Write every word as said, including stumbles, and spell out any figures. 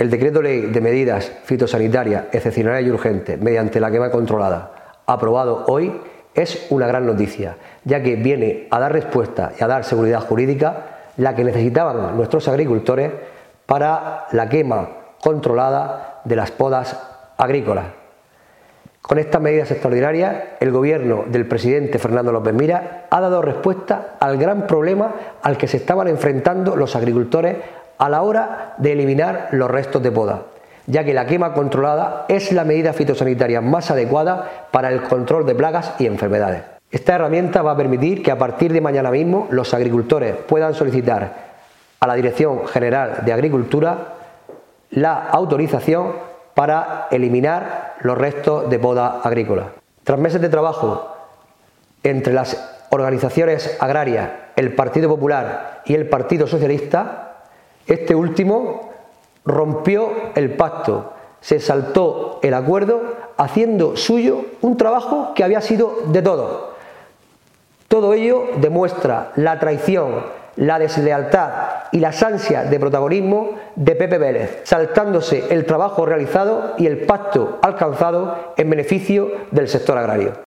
El decreto ley de medidas fitosanitarias excepcionales y urgentes mediante la quema controlada, aprobado hoy, es una gran noticia, ya que viene a dar respuesta y a dar seguridad jurídica la que necesitaban nuestros agricultores para la quema controlada de las podas agrícolas. Con estas medidas extraordinarias, el gobierno del presidente Fernando López Miras ha dado respuesta al gran problema al que se estaban enfrentando los agricultores a la hora de eliminar los restos de poda, ya que la quema controlada es la medida fitosanitaria más adecuada para el control de plagas y enfermedades. Esta herramienta va a permitir que a partir de mañana mismo los agricultores puedan solicitar a la Dirección General de Agricultura la autorización para eliminar los restos de poda agrícola. Tras meses de trabajo entre las organizaciones agrarias, el Partido Popular y el Partido Socialista, este último rompió el pacto, se saltó el acuerdo, haciendo suyo un trabajo que había sido de todos. Todo ello demuestra la traición, la deslealtad y las ansias de protagonismo de Pepe Vélez, saltándose el trabajo realizado y el pacto alcanzado en beneficio del sector agrario.